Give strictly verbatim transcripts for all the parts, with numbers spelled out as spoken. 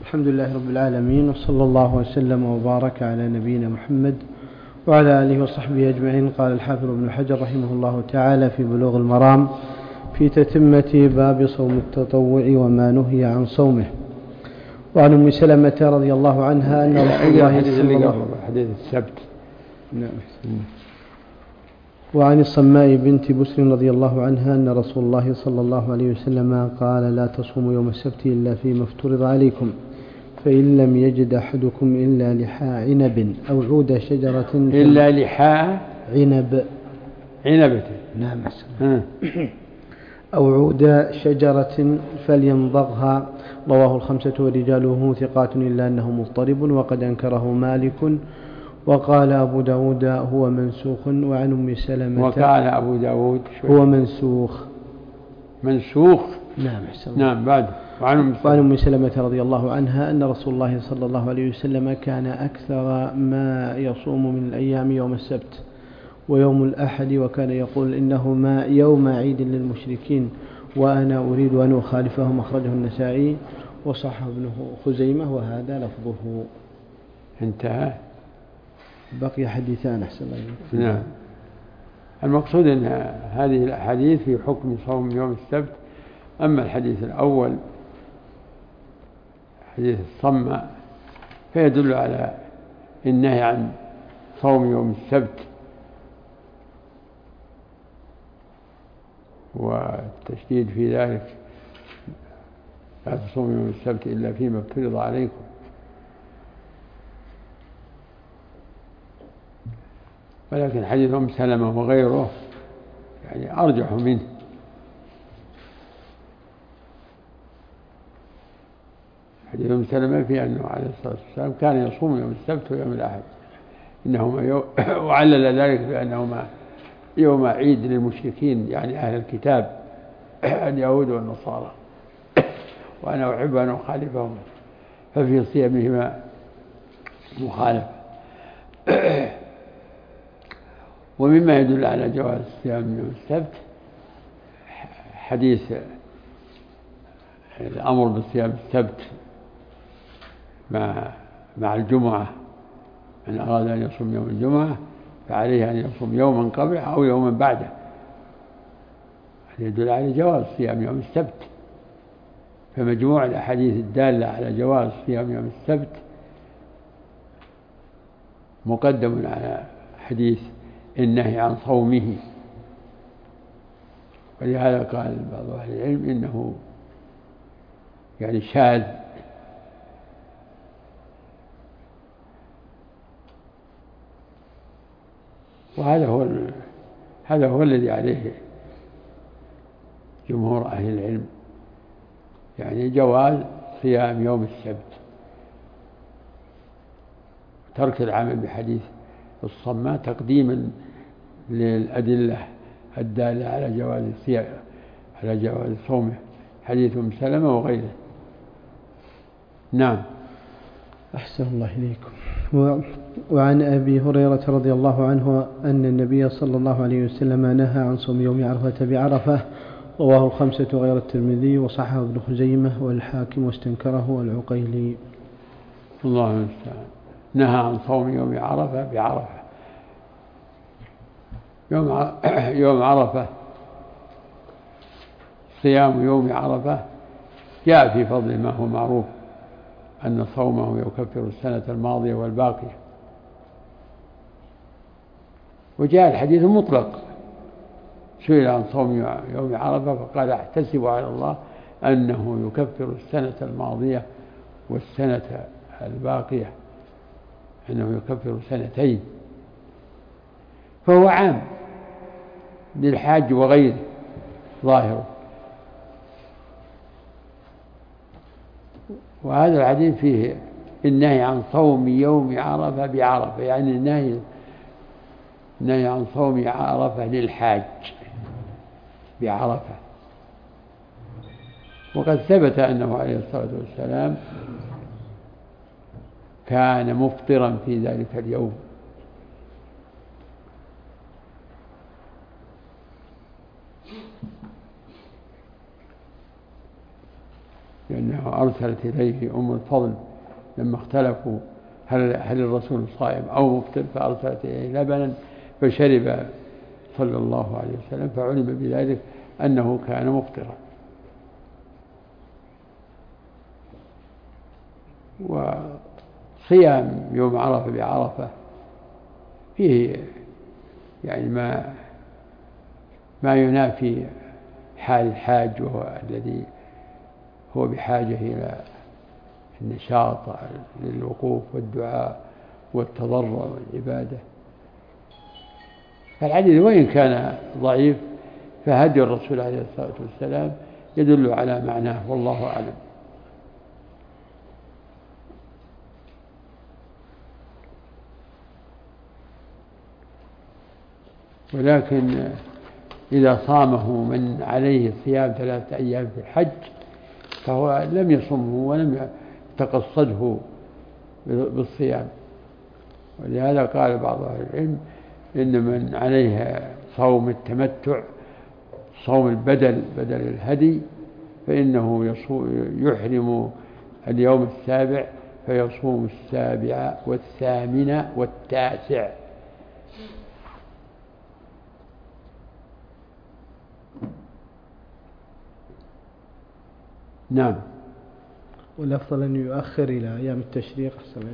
الحمد لله رب العالمين، وصلى الله وسلم وبارك على نبينا محمد وعلى آله وصحبه أجمعين. قال الحافظ ابن حجر رحمه الله تعالى في بلوغ المرام في تتمة باب صوم التطوع وما نهي عن صومه. وعن أم سلمة رضي الله عنها أن رسول الله صلى الله عليه وسلم حديث السبت. نعم. وعن الصماء بنت بسر رضي الله عنها أن رسول الله صلى الله عليه وسلم قال: لا تصوموا يوم السبت إلا فيما افترض عليكم، فإن لم يجد أحدكم إلا لحاء عنب أو عود شجرة إلا لحاء عنب عنبة نعم أو عود شجرة فليمضغها. رواه الخمسة ورجاله ثقات إلا أنه مضطرب وقد أنكره مالك. وقال أبو داود هو منسوخ. وعن أم سلمة وقال أبو داود هو منسوخ منسوخ نعم نعم بعد. وعن أم سلمة رضي الله عنها أن رسول الله صلى الله عليه وسلم كان أكثر ما يصوم من الأيام يوم السبت ويوم الأحد، وكان يقول إنهما يوم عيد للمشركين وأنا أريد أن أخالفهم. أخرجه النسائي وصححه ابن خزيمة وهذا لفظه. انتهى. بقي حديثان أحسن الله. نعم. المقصود أن هذه الأحاديث في حكم صوم يوم السبت. أما الحديث الأول حديث الصماء فيدل على النهي عن صوم يوم السبت والتشديد في ذلك: لا تصوموا يوم السبت إلا فيما افترض عليكم. ولكن حديث أم سلمة وغيره يعني أرجح منه. حديث أم سلمة في أنه عليه الصلاة والسلام كان يصوم يوم السبت ويوم الأحد، إنهما يوم وعلل ذلك بأنهما يوم عيد للمشركين يعني أهل الكتاب اليهود والنصارى، وأنا أحب أن أخالفهم ففي صيامهما مخالفة. ومما يدل على جواز صيام يوم السبت حديث الأمر بصيام السبت مع مع الجمعة: من أراد أن يصوم يوم الجمعة فعليه أن يصوم يوما قبله أو يوما بعده. هذا يدل على جواز صيام يوم السبت. فمجموع الأحاديث الدالة على جواز صيام يوم السبت مقدم على حديث النهي عن صومه. ولهذا قال بعض أهل العلم إنه يعني شاذ. وهذا هو هذا هو الذي عليه جمهور أهل العلم، يعني جواز صيام يوم السبت، ترك العمل بحديث الصماء تقديما للأدلة الدالة على جواز الصيام على جواز صومه، حديث أم سلمة وغيره. نعم. أحسن الله إليكم. وعن أبي هريرة رضي الله عنه أن النبي صلى الله عليه وسلم نهى عن صوم يوم عرفة بعرفة. رواه الخمسة غير الترمذي وصححه ابن خزيمة والحاكم واستنكره والعقيلي. الله المستعان. نهى عن صوم يوم عرفة بعرفة. يوم يوم عرفة صيام يوم عرفة جاء في فضل ما هو معروف أن صومه يكفر السنة الماضية والباقية. وجاء الحديث المطلق: سئل عن صوم يوم عرفة فقال: أحتسب على الله أنه يكفر السنة الماضية والسنة الباقية، أنه يكفر سنتين. فهو عام للحاج وغيره ظاهره. وهذا الحديث فيه النهي عن صوم يوم عرفة بعرفة، يعني النهي النهي عن صوم عرفة للحاج بعرفة. وقد ثبت أنه عليه الصلاة والسلام كان مفطرا في ذلك اليوم. لأنه أرسلت إليه أم الفضل لما اختلفوا هل, هل الرسول صائم أو مفطر، فأرسلت إليه لبنا فشرب صلى الله عليه وسلم، فعلم بذلك أنه كان مفطرا. وصيام يوم عرفة بعرفة فيه يعني ما ما ينافي حال الحاج، وهو الذي هو بحاجة إلى النشاط للوقوف والدعاء والتضرع والعبادة. فالحديث وإن كان ضعيف فهدي الرسول عليه الصلاة والسلام يدل على معناه، والله أعلم. ولكن إذا صامه من عليه صيام ثلاثة أيام في الحج فهو لم يصمه ولم يتقصده بالصيام. ولهذا قال بعض أهل العلم إن من عليها صوم التمتع، صوم البدل بدل الهدي، فإنه يحرم اليوم السابع فيصوم السابع والثامن والتاسع. نعم. والأفضل أن يؤخر إلى أيام التشريق أحسن.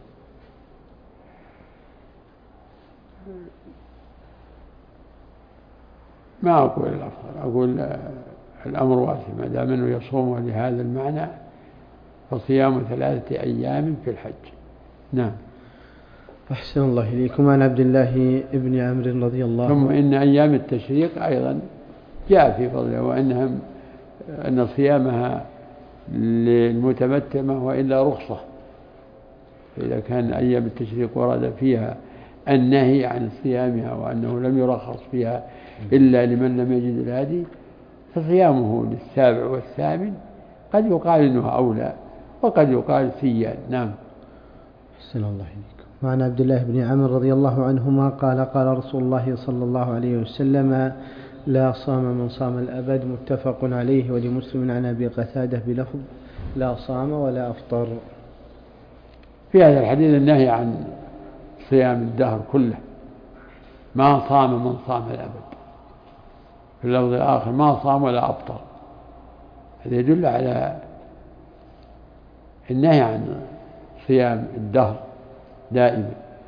ما أقول الأفضل، أقول الأمر واسع، ما دام أنه يصوم لهذا المعنى فصيام ثلاثة أيام في الحج. نعم. أحسن الله إليكم. عن عبد الله بن عمرو رضي الله عنه. ثم إن أيام التشريق أيضا جاء في فضلها، وأنهم أن صيامها للمتمتع ما هو إلا رخصة. فإذا كان أيام التشريق ورد فيها النهي عن صيامها وأنه لم يرخص فيها إلا لمن لم يجد الهدي، فصيامه للسابع والثامن قد يقال إنه أولى وقد يقال سيان. نعم. أحسن الله إليكم. وعن عبد الله بن عمرو رضي الله عنهما قال قال رسول الله صلى الله عليه وسلم: لا صام من صام الأبد. متفق عليه. ولمسلم عن أبي قتادة بلفظ: لا صام ولا أفطر. في هذا الحديث النهي عن صيام الدهر كله، ما صام من صام الأبد. في اللفظ الآخر: ما صام ولا أفطر. هذا يدل على النهي عن صيام الدهر دائما.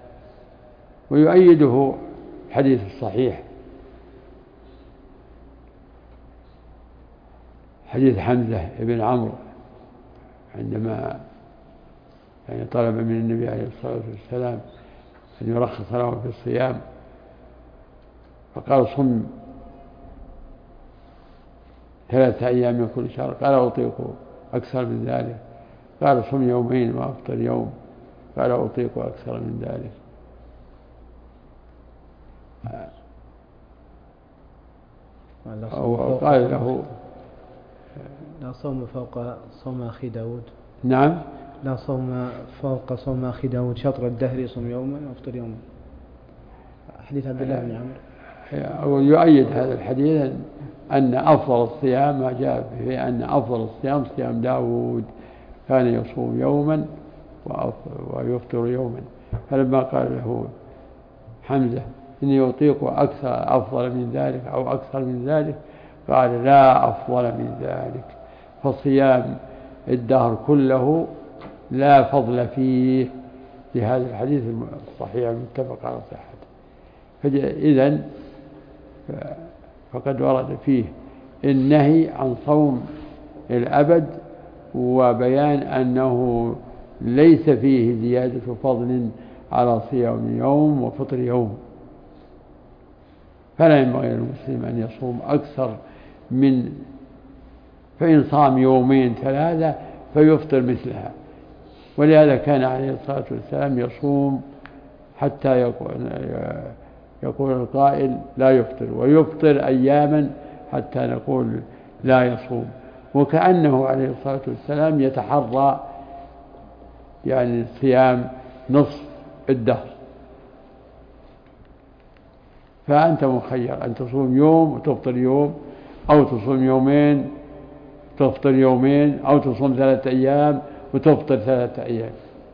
ويؤيده الحديث الصحيح، حديث حمزة بن عمرو عندما يعني طلب من النبي عليه الصلاة والسلام أن يرخص له في الصيام، فقال: صم ثلاثة أيام من كل شهر. قال: أطيق أكثر من ذلك. قال: صم يومين وأفطر يوم. قال: أطيق أكثر من ذلك. وقال له: لا صوم فوق صوم أخي داود. نعم. لا صوم فوق صوم أخي داود، شطر الدهر يصوم يوما وأفطر يوما. حديث عبد الله بن عمرو. ويؤيد هذا الحديث أن أفضل الصيام ما جاء في أن أفضل الصيام صيام داود، كان يصوم يوما ويفطر يوما. فلما قال له حمزة: إني أطيق أكثر أفضل من ذلك أو أكثر من ذلك، قال: لا أفضل من ذلك. فصيام الدهر كله لا فضل فيه، في هذا الحديث الصحيح المتفق على صحته. إذن فقد ورد فيه النهي عن صوم الأبد، وبيان أنه ليس فيه زيادة فضل على صيام يوم وفطر يوم. فلا ينبغي للمسلم أن يصوم أكثر من، فإن صام يومين ثلاثة فيفطر مثلها. ولهذا كان عليه الصلاة والسلام يصوم حتى يقول, يقول القائل: لا يفطر، ويفطر أياما حتى نقول لا يصوم. وكأنه عليه الصلاة والسلام يتحرى يعني صيام نصف الدهر. فأنت مخير أن تصوم يوم وتفطر يوم، أو تصوم يومين تفطر يومين، أو تصوم ثلاثة أيام وتفطر ثلاثة أيام.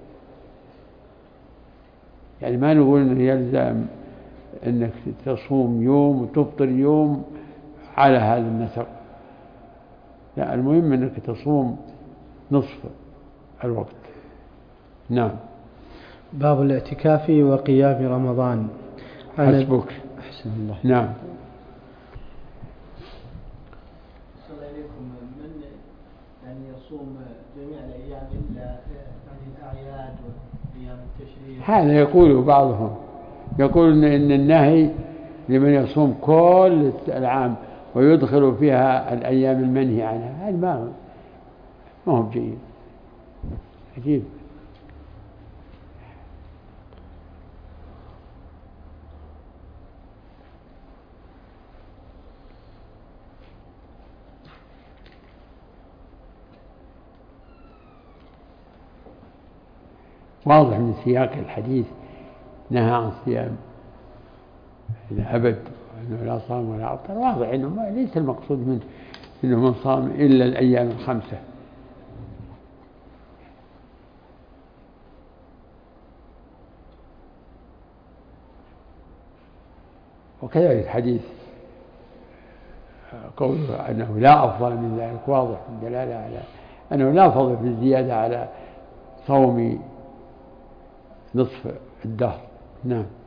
يعني ما نقول إنه يلزم أنك تصوم يوم وتفطر يوم على هذا النسق، لا، المهم أنك تصوم نصف الوقت. نعم. باب الاعتكاف وقيام رمضان. حسبك. أحسن الله. نعم. من يعني يصوم جميع الأيام إلا يعني الأعياد وأيام التشريق؟ هذا يقول بعضهم، يقول إن النهي لمن يصوم كل العام ويدخل فيها الأيام المنهي عنها، هذا ما ما هو جيد، عجيب. واضح من سياق الحديث نهى عن صيام الأبد وأنه لا صام ولا أفطر، واضح أنه ليس المقصود منه أنه من صام إلا الأيام الخمسة. وكذلك الحديث قوله أنه لا أفضل من ذلك واضح الدلالة على أنه لا فضل في الزيادة على صوم نصف الدهر. نعم.